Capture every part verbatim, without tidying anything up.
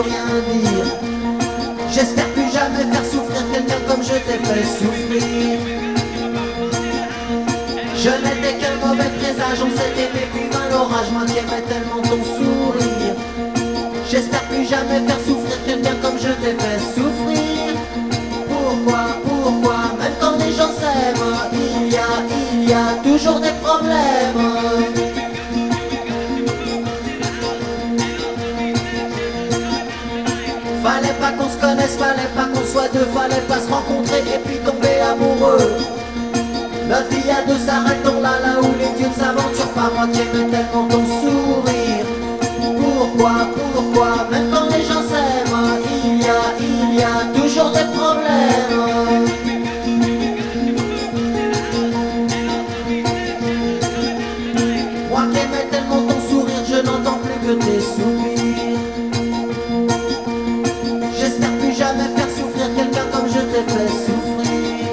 rien dire. J'espère plus jamais faire souffrir quelqu'un comme je t'ai fait souffrir. Je n'étais qu'un mauvais présage, on s'est aimé puis vint l'orage. Moi qui aimais tellement ton sourire. J'espère plus jamais faire souffrir quelqu'un comme je t'ai fait souffrir. Pourquoi, pourquoi, même quand les gens s'aiment, il y a, il y a toujours des problèmes. Fallait pas qu'on se connaisse, fallait pas qu'on soit deux, fallait pas se rencontrer et puis tomber amoureux. Notre vie à deux s'arrêtons là, là où les dieux ne s'aventurent pas. Moi qui aimais tellement ton sourire. Pourquoi, pourquoi, même quand les gens s'aiment, il y a, il y a toujours des problèmes. Moi qui aimais tellement ton sourire, je n'entends plus que tes soupirs. J'espère plus jamais faire souffrir quelqu'un comme je t'ai fait souffrir.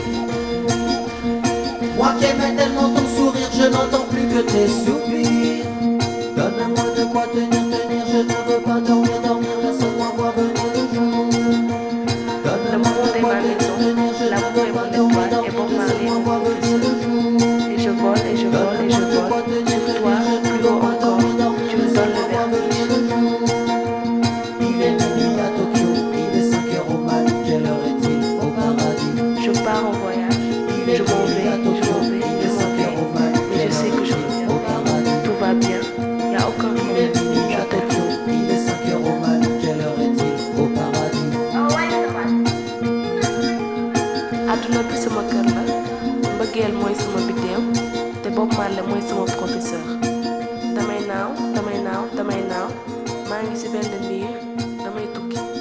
Moi qui aimais tellement ton sourire, je n'entends plus que tes soupirs. Donne-moi de quoi tenir, tenir, je ne veux pas dormir, dormir, laisse-moi voir venir le jour. Donne-moi de quoi tenir, tenir, je ne veux pas dormir, dormir, laisse-moi voir venir le jour. Et je vole, et je vole, et je vole, sur toi, plus haut encore, tu me donnes le vertige. Il est minuit à Tokyo, il est cinq heures au mat, quelle heure est-il au paradis? Je pars en voyage, je m'en vais, je m'en vais, je m'en vais, mais je sais que je reviens. Tout va bien, il n'y a aucun problème, je te dis. Il est cinq heures au mat, quelle heure est-il au paradis? Àdduna bi sama kër la, mbëggeel mooy sama biddéew, te Bob Marley mooy sama professeur. Damay naaw, damay naaw, damay naaw, maa ngi ci benn niir, damay tukki.